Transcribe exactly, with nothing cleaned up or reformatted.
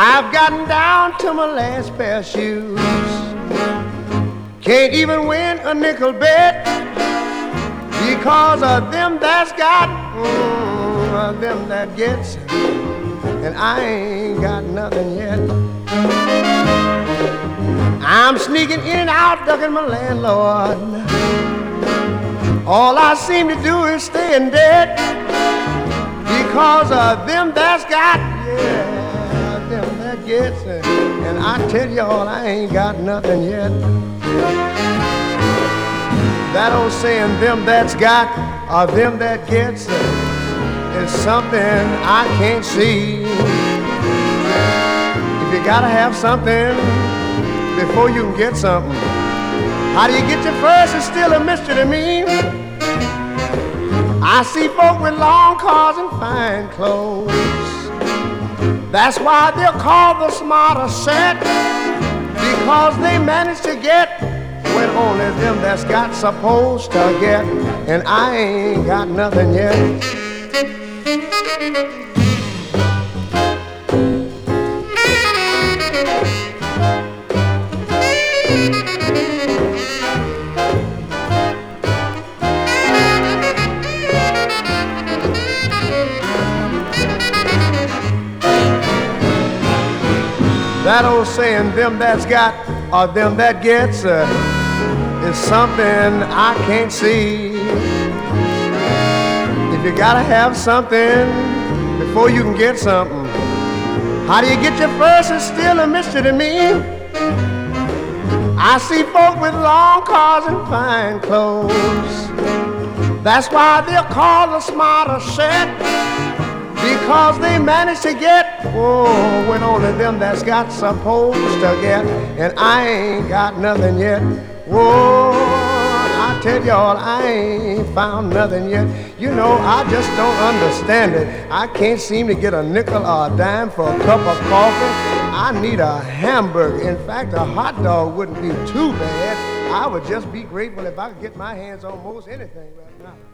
I've gotten down to my last pair of shoes. Can't even win a nickel bet because of them that's got, mm, of them that gets, and I ain't got nothing yet. I'm sneaking in and out, ducking my landlord. All I seem to do is stay in debt because of them that's got, yeah, them that gets, and I tell y'all I ain't got nothing yet. That old saying, them that's got or them that gets, is something I can't see. If you gotta have something before you can get something, how do you get your first is still a mystery to me. I see folk with long cars and fine clothes. That's why they're called the smarter set, because they manage to get when only them that's got supposed to get, and I ain't got nothing yet. That old saying, them that's got or them that gets, uh, is something I can't see. If you gotta have something before you can get something, how do you get your first is still a mystery to me. I see folk with long cars and fine clothes. That's why they're called the smarter set, because they manage to get, oh, when only them that's got supposed to get, and I ain't got nothing yet. Whoa, I tell y'all I ain't found nothing yet. You know, I just don't understand it. I can't seem to get a nickel or a dime for a cup of coffee. I need a hamburger. In fact, a hot dog wouldn't be too bad. I would just be grateful if I could get my hands on most anything right now.